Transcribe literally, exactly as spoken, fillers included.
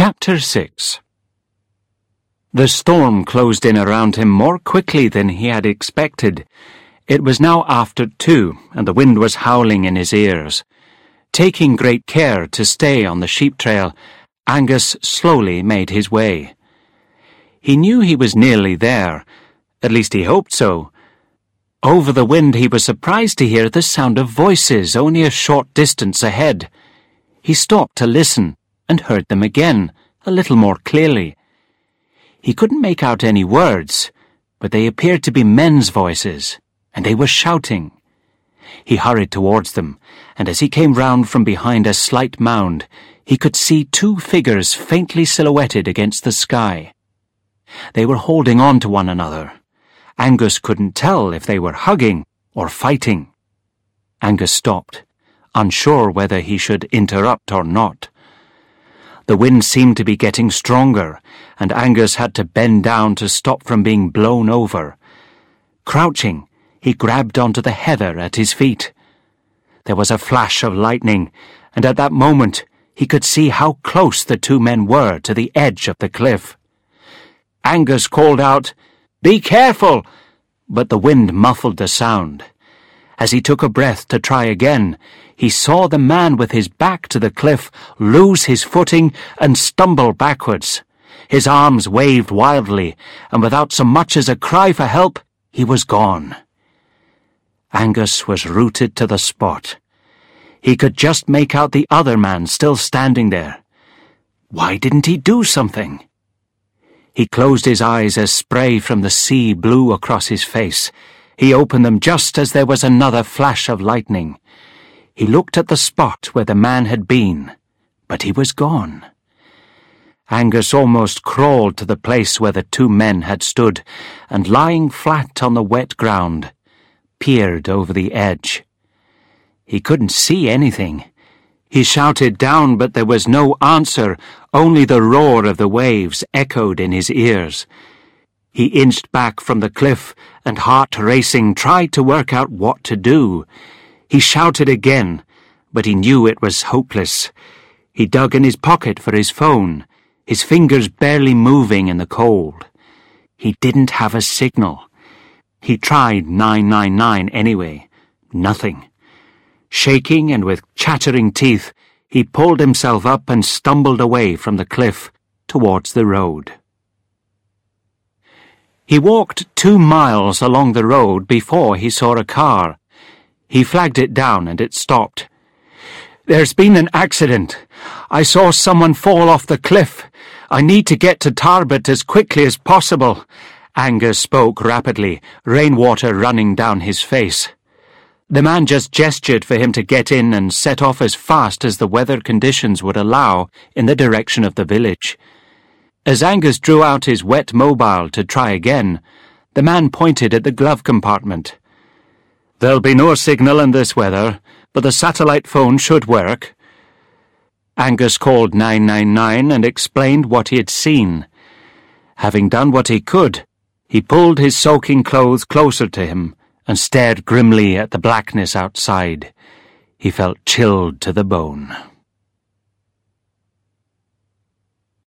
Chapter six. The storm closed in around him more quickly than he had expected. It was now after two, and the wind was howling in his ears. Taking great care to stay on the sheep trail, Angus slowly made his way. He knew he was nearly there. At least he hoped so. Over the wind he was surprised to hear the sound of voices only a short distance ahead. He stopped to listen and heard them again, a little more clearly. He couldn't make out any words, but they appeared to be men's voices, and they were shouting. He hurried towards them, and as he came round from behind a slight mound, he could see two figures faintly silhouetted against the sky. They were holding on to one another. Angus couldn't tell if they were hugging or fighting. Angus stopped, unsure whether he should interrupt or not. The wind seemed to be getting stronger, and Angus had to bend down to stop from being blown over. Crouching, he grabbed onto the heather at his feet. There was a flash of lightning, and at that moment he could see how close the two men were to the edge of the cliff. Angus called out, "Be careful!" but the wind muffled the sound. As he took a breath to try again, he saw the man with his back to the cliff lose his footing and stumble backwards. His arms waved wildly, and without so much as a cry for help, he was gone. Angus was rooted to the spot. He could just make out the other man still standing there. Why didn't he do something? He closed his eyes as spray from the sea blew across his face. He opened them just as there was another flash of lightning. He looked at the spot where the man had been, but he was gone. Angus almost crawled to the place where the two men had stood, and lying flat on the wet ground, peered over the edge. He couldn't see anything. He shouted down, but there was no answer. Only the roar of the waves echoed in his ears. He inched back from the cliff and, heart racing, tried to work out what to do. He shouted again, but he knew it was hopeless. He dug in his pocket for his phone, his fingers barely moving in the cold. He didn't have a signal. He tried nine nine nine anyway. Nothing. Shaking and with chattering teeth, he pulled himself up and stumbled away from the cliff towards the road. He walked two miles along the road before he saw a car. He flagged it down and it stopped. "There's been an accident. I saw someone fall off the cliff. I need to get to Tarbet as quickly as possible." Angus spoke rapidly, rainwater running down his face. The man just gestured for him to get in and set off as fast as the weather conditions would allow in the direction of the village. As Angus drew out his wet mobile to try again, the man pointed at the glove compartment. "There'll be no signal in this weather, but the satellite phone should work." Angus called nine nine nine and explained what he had seen. Having done what he could, he pulled his soaking clothes closer to him and stared grimly at the blackness outside. He felt chilled to the bone.